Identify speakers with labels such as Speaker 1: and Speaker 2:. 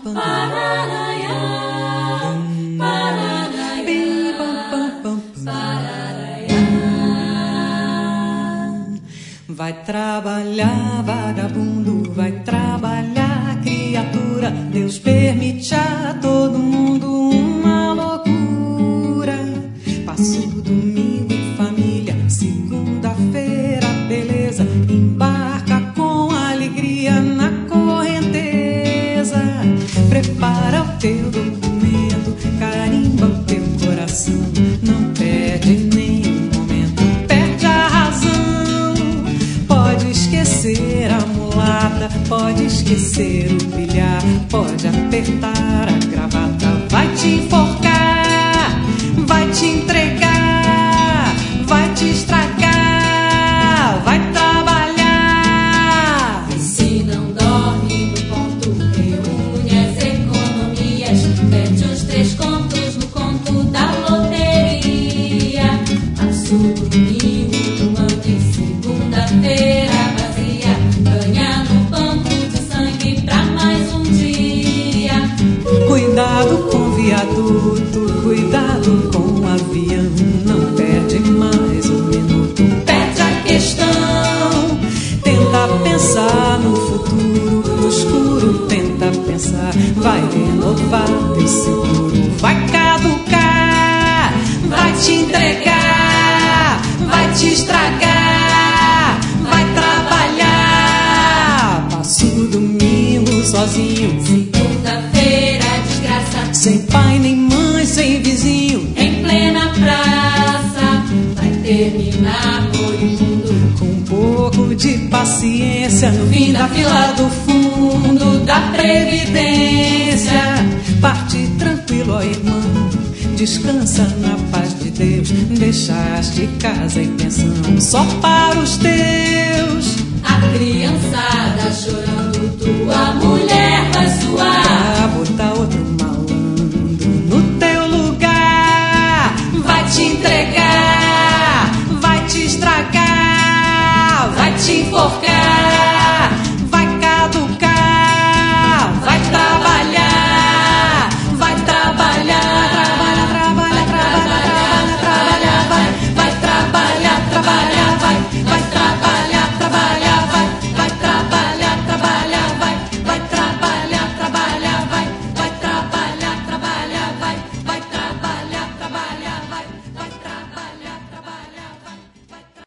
Speaker 1: Vai trabalhar, vagabundo, vai trabalhar, criatura. Deus permite a todo mundo uma loucura. Passo o domingo em família, segunda-feira, beleza. Embarca com alegria na correnteza. Prepara o teu documento, carimba o teu coração. Não perde nenhum momento, perde a razão. Pode esquecer a mulata, pode esquecer o bilhar, pode apertar a gravata, vai te enforcar, vai te entregar, vai te estragar, vai trabalhar.
Speaker 2: E se não dorme no ponto, reúne as economias, perde os 3 contos no conto da loteria. Passa o domingo tomando em segunda-feira vazia, ganha no banco de sangue pra mais um dia.
Speaker 1: Cuidado com viaduto, cuidado com avião, não perde mais um minuto, perde a questão. Tenta pensar no futuro, no escuro tenta pensar, vai renovar teu seguro, vai caducar, vai te entregar, vai te estragar, vai trabalhar. Passa o domingo sozinho,
Speaker 2: Segunda-feira, desgraça,
Speaker 1: sem pai nem mãe, sem vizinho,
Speaker 2: em plena praça, vai terminar moribundo.
Speaker 1: com um pouco de paciência, no fim da fila do fundo da Previdência. Parte tranquilo, ó irmão, descansa na paz de Deus. Deixaste casa e pensão só para os teus.
Speaker 2: A criançada chorando, tua mulher vai suar.
Speaker 1: Pra botar outro malandro no teu lugar, vai te entregar, vai te estragar, vai te enforcar.